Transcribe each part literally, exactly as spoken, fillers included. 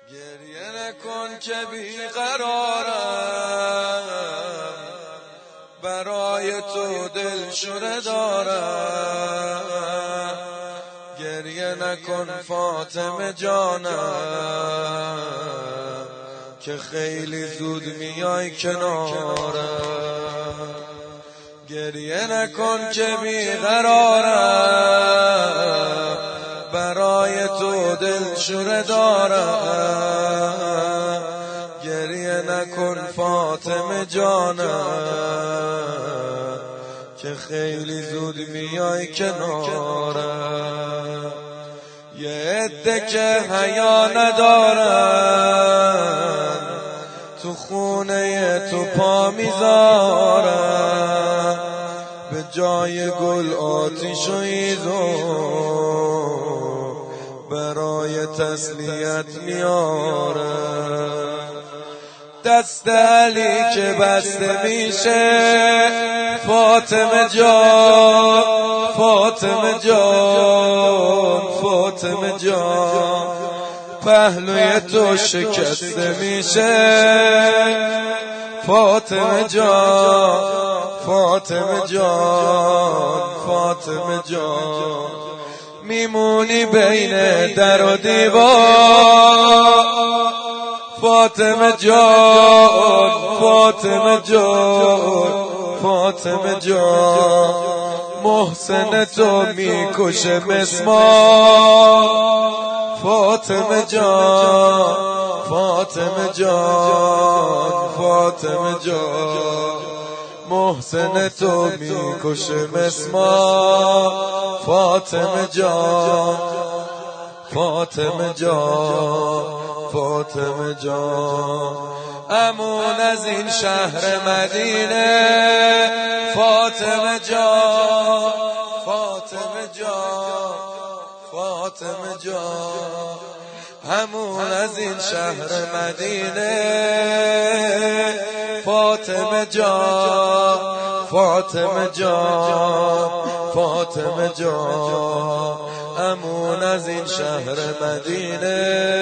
گریه نکن که بیقرارم، برای تو دل شوره دارم. گریه نکن فاطمه جانم، که خیلی زود میای کنارم. گریه نکن که بیقرارم، برای تو دل شوره دارم. گریه نکن فاطمه جانم، که خیلی زود میای کنارم. یه عده که حیا ندارن، تو خونه تو پا میذارن. به جای گل آتیش و ایذون، برای تسلیت میارن. دست علی که بسته میشه، فاطمه جان، فاطمه جان، فاطمه جان. پهلوی تو شکسته میشه، فاطمه جان، فاطمه جان، فاطمه جان. میمونی بین در و دیوار، فاطمه جان، فاطمه جان، فاطمه جان. محسن تو میکشه مسمار، فاطمه جان، فاطمه جان، فاطمه جان. محسن تو میکشه مسمار، فاطمه جان، فاطمه جان، فاطمه جان. امون از این شهر مدینه، فاطمه جان، فاطمه جان، فاطمه جان. همون از این شهر مدینه، فاطمه جان، فاطمه جان، فاطمه جان. همون از این شهر مدینه،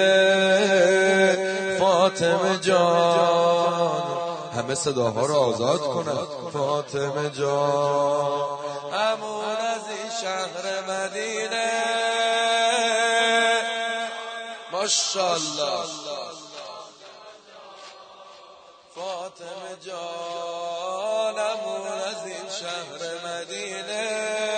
فاطمه جان. همه صداها رو آزاد کنن. فاطمه جان، همون از این شهر مدینه. ماشاءالله. فاطمه جان، همون از این شهر مدینه.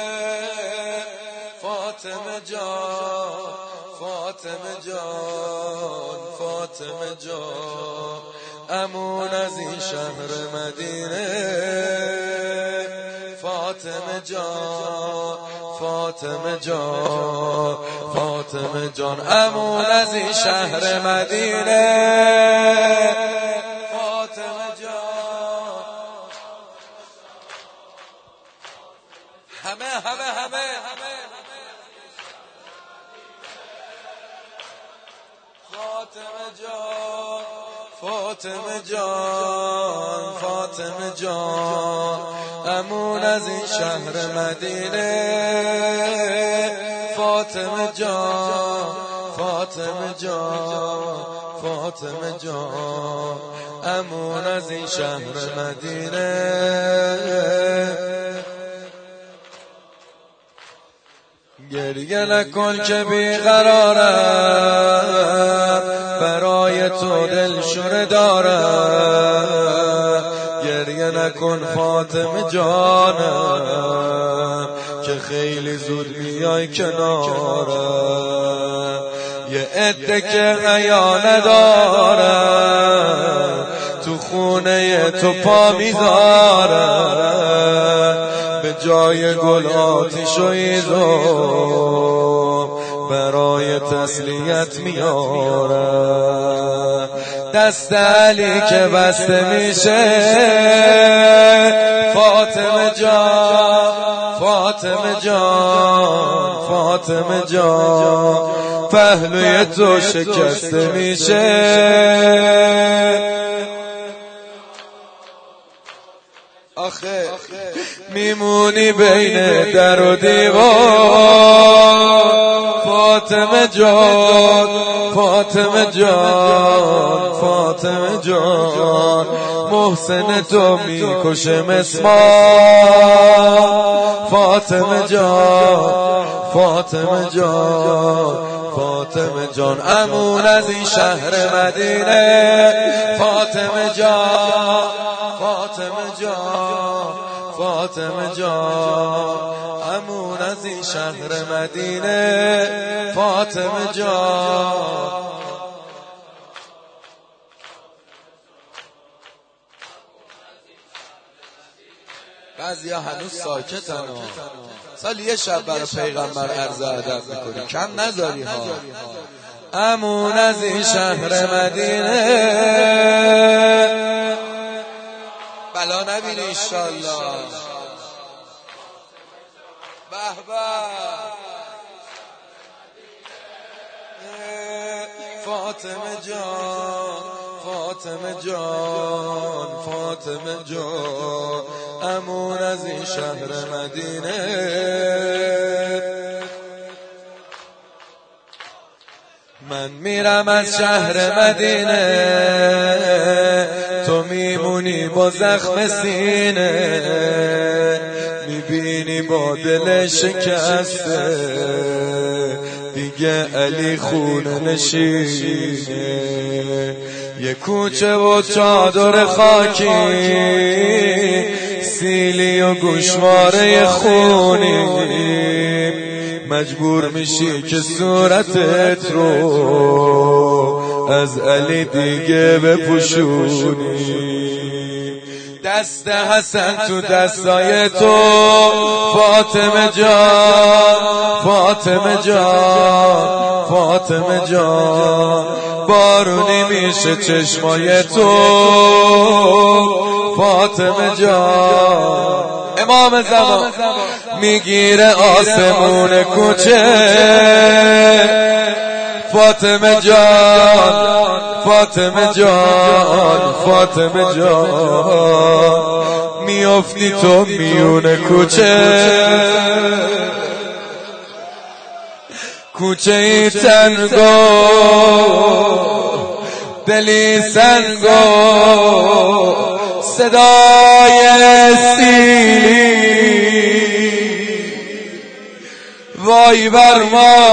فاطمه جان، فاطمه جان، فاطمه جان. امون از این شهر مدینه، فاطمه جان، فاطمه جان، فاطمه جان. امون از این شهر مدینه، فاطمه جان. همه همه همه فاطمه جان، فاطمه جان، فاطمه جان. امون از این شهر مدینه، فاطمه جان، فاطمه جان، فاطمه جان. امون از این شهر مدینه. گریه نکن که بیقرارم، برای تو دل شوره دارم. گریه نکن فاطمه جانم، که خیلی زود میای کنارم. یه عده که حیا ندارن، تو خونه تو پا میذارن. به جای گل آتیش و ایذون، برای تسلیت میارن. دست علی که بسته میشه، فاطمه جان، فاطمه جان، فاطمه جان. پهلوی تو شکسته میشه. آخه میمونی بین در و دیوار فاطمه جان فاطمه جان فاطمه جان محسن تو میکشه مسمار فاطمه جان فاطمه جان فاطمه جان امون از این شهر مدینه فاطمه جان فاطمه جان فاطمه جان امون از این شهر مدینه فاطمه جان. بعضی ها هنوز ساکتن ها سال یه شب برای پیغمبر عرض ادب میکنی کم نذاری ها. امون از این شهر مدینه بلا نبینی انشالله. به به فاطمه جان فاطمه جان فاطمه جان امون از این شهر مدینه. من میرم از شهر مدینه تو میمونی با زخم سینه میبینی با دل شکسته دیگه علی خونه نشینه. یه کوچه و چادر خاکی سیلی و گوشواره خونی مجبور میشی که صورتت رو از علی دیگه بپوشونی. دست حسن تو دستای تو فاطمه جان فاطمه جان فاطمه جان بارونی میشه چشمای تو فاطمه جان. امام زمان میگیره آسمون کوچه فاطمه جان فاطمه جان فاطمه جان میافتی تو میون کوچه کوچه ای تنگو دلی سنگو صدای سیلی وای بر ما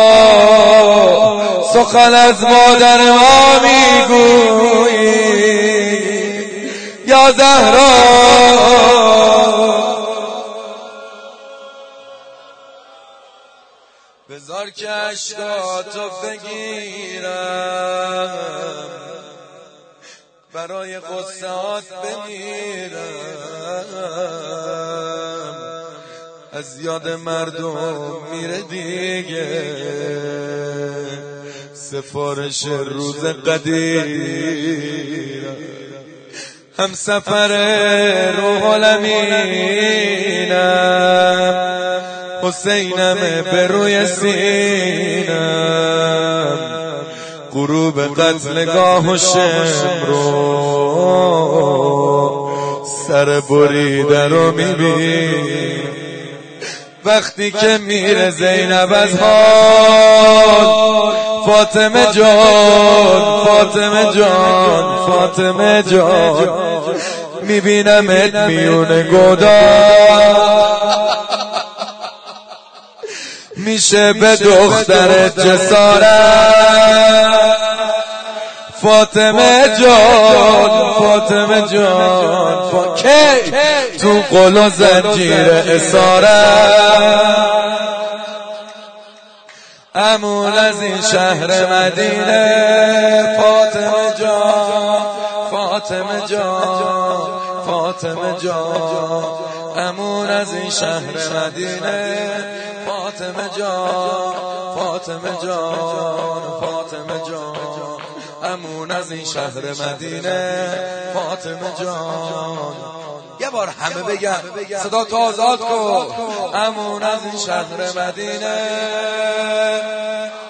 سخن از مادر ما میگویی یا زهرا. بذار که اشکاتو بگیرم برای قصهات بمیرم از یاد مردم میره دیگه سفارش روز قدیر هم سفر روح الامینم حسینم به روی سینم غروب قتلگاه و شمرو سر بریده رو میبین وقتی که میره زینب از حال فاطمه جان فاطمه جان فاطمه جان میبینمت میون گودال میشه به دخترت جسارت فاطمه جان فاطمه جان فا... کی تو قل و زنجیر اسارت امون از این شهر مدینه فاطمه جان فاطمه جان فاطمه جان امون از این شهر مدینه فاطمه جان فاطمه جان فاطمه جان امون از این شهر مدینه فاطمه جان. یه بار همه بگن صدا تو آزاد کن امون از این شهر مدینه.